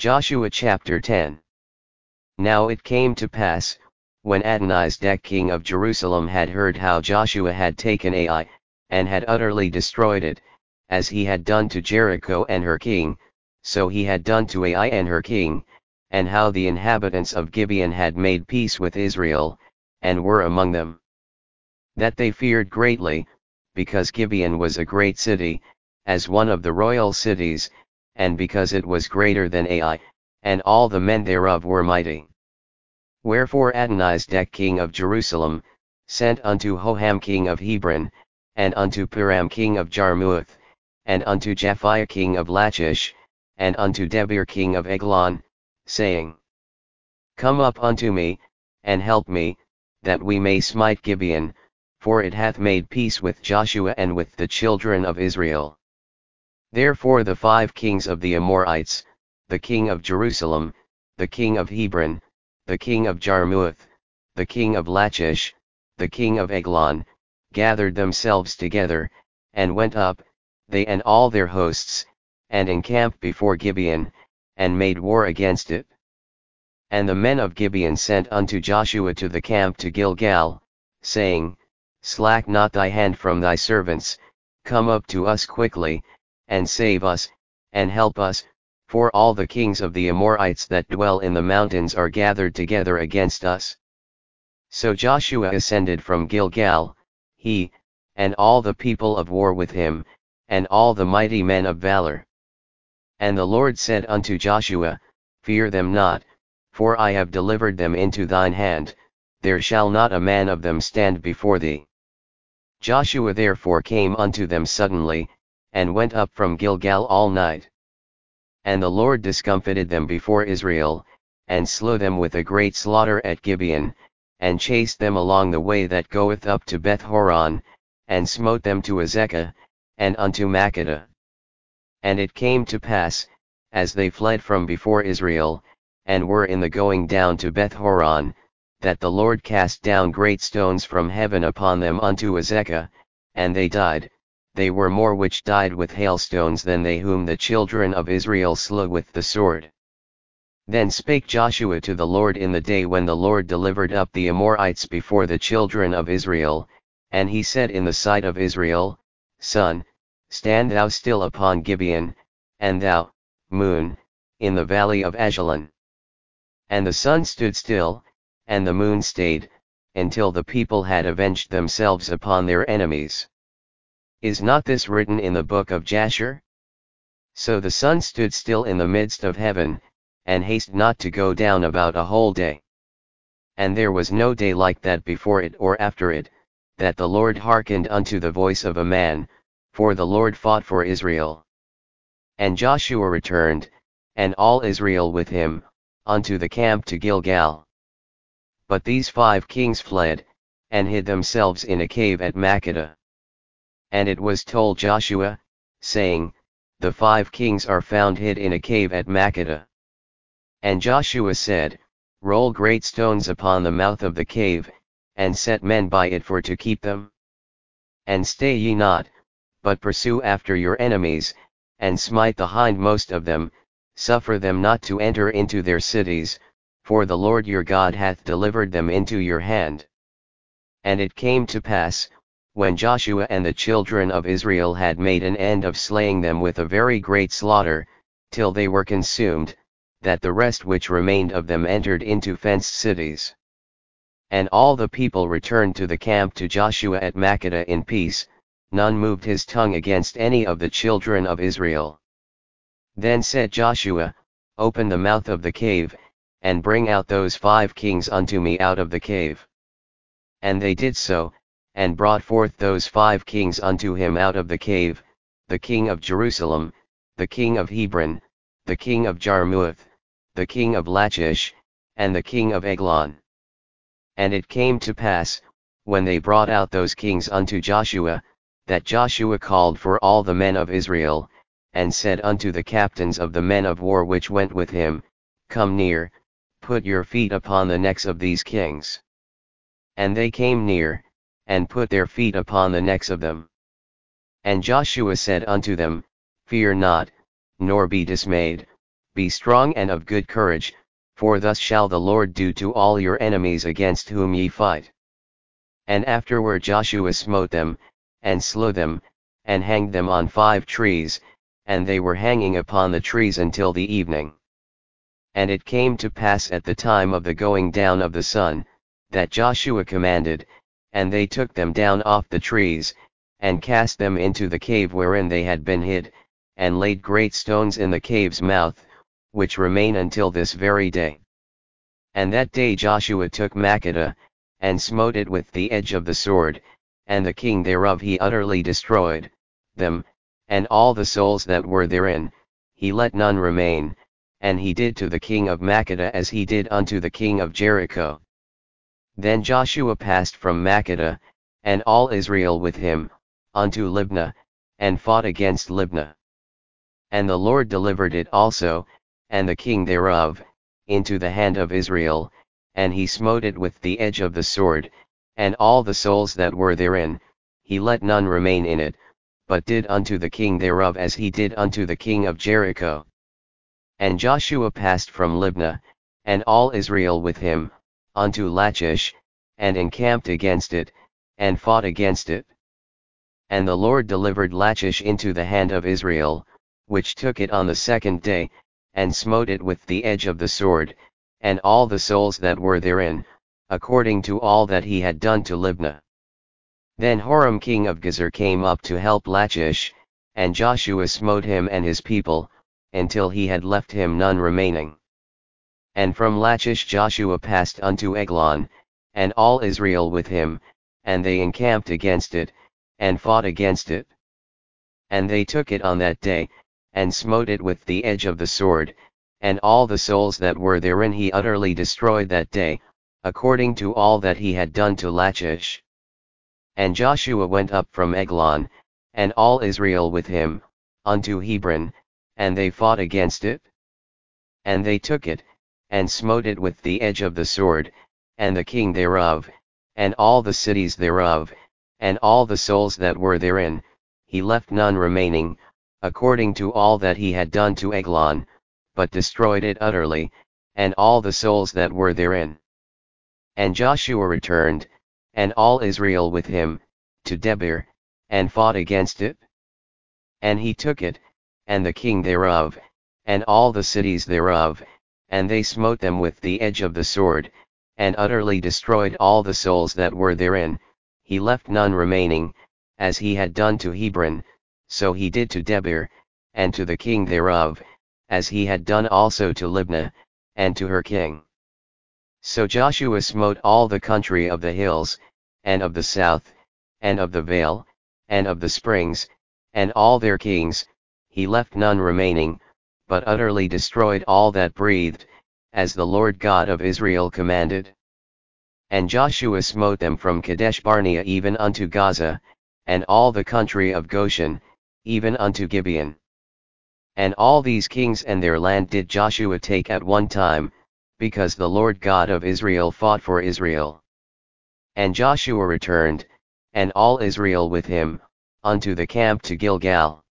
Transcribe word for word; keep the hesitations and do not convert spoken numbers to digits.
Joshua chapter ten. Now it came to pass, when Adonizedek king of Jerusalem had heard how Joshua had taken Ai, and had utterly destroyed it, as he had done to Jericho and her king, so he had done to Ai and her king, and how the inhabitants of Gibeon had made peace with Israel, and were among them, that they feared greatly, because Gibeon was a great city, as one of the royal cities, and because it was greater than Ai, and all the men thereof were mighty. Wherefore Adonizedek king of Jerusalem, sent unto Hoham king of Hebron, and unto Piram king of Jarmuth, and unto Japhiah king of Lachish, and unto Debir king of Eglon, saying, Come up unto me, and help me, that we may smite Gibeon, for it hath made peace with Joshua and with the children of Israel. Therefore the five kings of the Amorites, the king of Jerusalem, the king of Hebron, the king of Jarmuth, the king of Lachish, the king of Eglon, gathered themselves together, and went up, they and all their hosts, and encamped before Gibeon, and made war against it. And the men of Gibeon sent unto Joshua to the camp to Gilgal, saying, Slack not thy hand from thy servants, come up to us quickly, and save us, and help us, for all the kings of the Amorites that dwell in the mountains are gathered together against us. So Joshua ascended from Gilgal, he, and all the people of war with him, and all the mighty men of valor. And the Lord said unto Joshua, Fear them not, for I have delivered them into thine hand, there shall not a man of them stand before thee. Joshua therefore came unto them suddenly, and went up from Gilgal all night. And the Lord discomfited them before Israel, and slew them with a great slaughter at Gibeon, and chased them along the way that goeth up to Beth-horon, and smote them to Azekah, and unto Makkedah. And it came to pass, as they fled from before Israel, and were in the going down to Beth-horon, that the Lord cast down great stones from heaven upon them unto Azekah, and they died. They were more which died with hailstones than they whom the children of Israel slew with the sword. Then spake Joshua to the Lord in the day when the Lord delivered up the Amorites before the children of Israel, and he said in the sight of Israel, Sun, stand thou still upon Gibeon, and thou, moon, in the valley of Ajalon. And the sun stood still, and the moon stayed, until the people had avenged themselves upon their enemies. Is not this written in the book of Jasher? So the sun stood still in the midst of heaven, and hasted not to go down about a whole day. And there was no day like that before it or after it, that the Lord hearkened unto the voice of a man, for the Lord fought for Israel. And Joshua returned, and all Israel with him, unto the camp to Gilgal. But these five kings fled, and hid themselves in a cave at Makkedah. And it was told Joshua, saying, The five kings are found hid in a cave at Makkedah. And Joshua said, Roll great stones upon the mouth of the cave, and set men by it for to keep them. And stay ye not, but pursue after your enemies, and smite the hindmost of them, suffer them not to enter into their cities, for the Lord your God hath delivered them into your hand. And it came to pass, when Joshua and the children of Israel had made an end of slaying them with a very great slaughter, till they were consumed, that the rest which remained of them entered into fenced cities. And all the people returned to the camp to Joshua at Makkedah in peace, none moved his tongue against any of the children of Israel. Then said Joshua, Open the mouth of the cave, and bring out those five kings unto me out of the cave. And they did so, and brought forth those five kings unto him out of the cave, the king of Jerusalem, the king of Hebron, the king of Jarmuth, the king of Lachish, and the king of Eglon. And it came to pass, when they brought out those kings unto Joshua, that Joshua called for all the men of Israel, and said unto the captains of the men of war which went with him, Come near, put your feet upon the necks of these kings. And they came near, and put their feet upon the necks of them. And Joshua said unto them, Fear not, nor be dismayed, Be strong and of good courage, for thus shall the Lord do to all your enemies against whom ye fight. And afterward Joshua smote them, and slew them, and hanged them on five trees, and they were hanging upon the trees until the evening. And it came to pass at the time of the going down of the sun, that Joshua commanded, and they took them down off the trees, and cast them into the cave wherein they had been hid, and laid great stones in the cave's mouth, which remain until this very day. And that day Joshua took Makkedah, and smote it with the edge of the sword, and the king thereof he utterly destroyed, them, and all the souls that were therein, he let none remain, and he did to the king of Makkedah as he did unto the king of Jericho. Then Joshua passed from Makkedah, and all Israel with him, unto Libnah, and fought against Libnah. And the Lord delivered it also, and the king thereof, into the hand of Israel, and he smote it with the edge of the sword, and all the souls that were therein, he let none remain in it, but did unto the king thereof as he did unto the king of Jericho. And Joshua passed from Libnah, and all Israel with him, unto Lachish, and encamped against it, and fought against it. And the Lord delivered Lachish into the hand of Israel, which took it on the second day, and smote it with the edge of the sword, and all the souls that were therein, according to all that he had done to Libnah. Then Horam king of Gezer came up to help Lachish, and Joshua smote him and his people, until he had left him none remaining. And from Lachish Joshua passed unto Eglon, and all Israel with him, and they encamped against it, and fought against it. And they took it on that day, and smote it with the edge of the sword, and all the souls that were therein he utterly destroyed that day, according to all that he had done to Lachish. And Joshua went up from Eglon, and all Israel with him, unto Hebron, and they fought against it. And they took it, and smote it with the edge of the sword, and the king thereof, and all the cities thereof, and all the souls that were therein, he left none remaining, according to all that he had done to Eglon, but destroyed it utterly, and all the souls that were therein. And Joshua returned, and all Israel with him, to Debir, and fought against it. And he took it, and the king thereof, and all the cities thereof, and they smote them with the edge of the sword, and utterly destroyed all the souls that were therein, he left none remaining, as he had done to Hebron, so he did to Debir, and to the king thereof, as he had done also to Libnah, and to her king. So Joshua smote all the country of the hills, and of the south, and of the vale, and of the springs, and all their kings, he left none remaining, but utterly destroyed all that breathed, as the Lord God of Israel commanded. And Joshua smote them from Kadesh Barnea even unto Gaza, and all the country of Goshen, even unto Gibeon. And all these kings and their land did Joshua take at one time, because the Lord God of Israel fought for Israel. And Joshua returned, and all Israel with him, unto the camp to Gilgal.